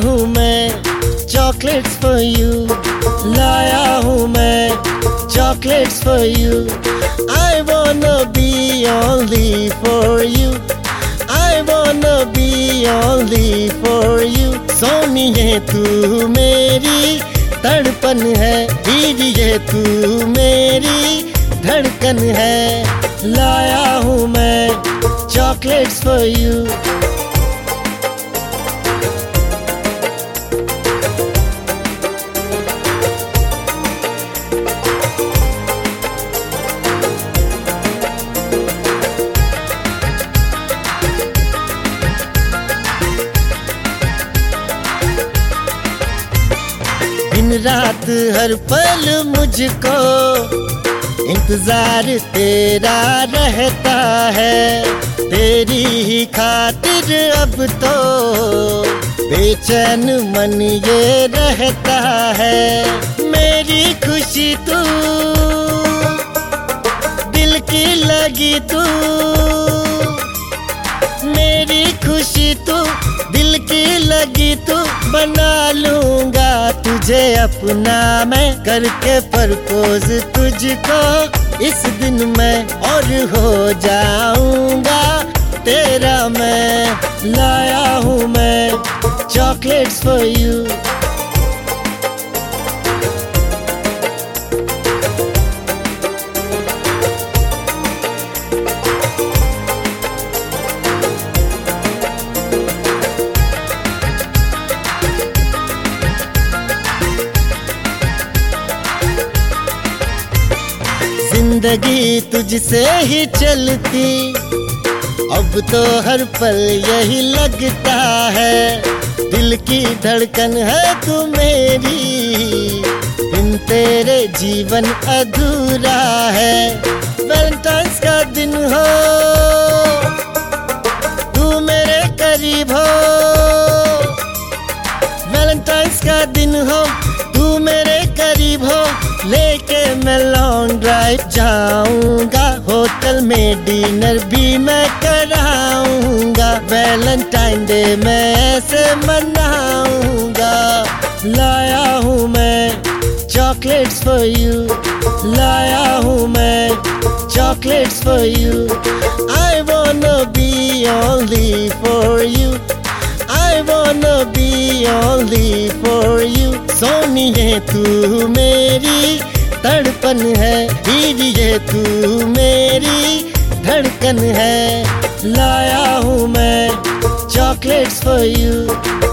हूँ मैं chocolates for you, लाया हूँ मैं chocolates for you. I wanna be only for you, I wanna be only for you। सोनिए तू मेरी तड़पन है, दीजिए तू मेरी धड़कन है। लाया हूँ मैं चॉकलेट्स फॉर यू। दिन रात हर पल मुझको इंतजार तेरा रहता है, तेरी ही खातिर अब तो बेचैन मन ये रहता है। मेरी खुशी तू, दिल की लगी तू, मेरी खुशी तू, दिल की लगी तू। बना लूंगा तुझे अपना मैं, करके प्रपोज तुझको इस दिन मैं, और हो जाऊंगा तेरा मैं। लाया हूँ मैं चॉकलेट्स फॉर यू। जिंदगी तुझसे ही चलती, अब तो हर पल यही लगता है। दिल की धड़कन है तू मेरी, बिन तेरे जीवन अधूरा है। वैलेंटाइंस का दिन हो, तू मेरे करीब हो। वैलेंटाइंस का दिन हो, तू मेरे करीब हो। लेके मैं लॉन्ग ड्राइव जाऊंगा, होटल में डिनर भी मैं कराऊंगा। वैलेंटाइन डे मैं ऐसे मनाऊंगा। लाया हूँ मैं चॉकलेट्स फॉर यू, लाया हूँ मैं chocolates for you. I wanna be only for you, I wanna be only for you। सोनिए तू मेरी तड़पन है, दीजिए तू मेरी धड़कन है। लाया हूँ मैं चॉकलेट्स फॉर यू।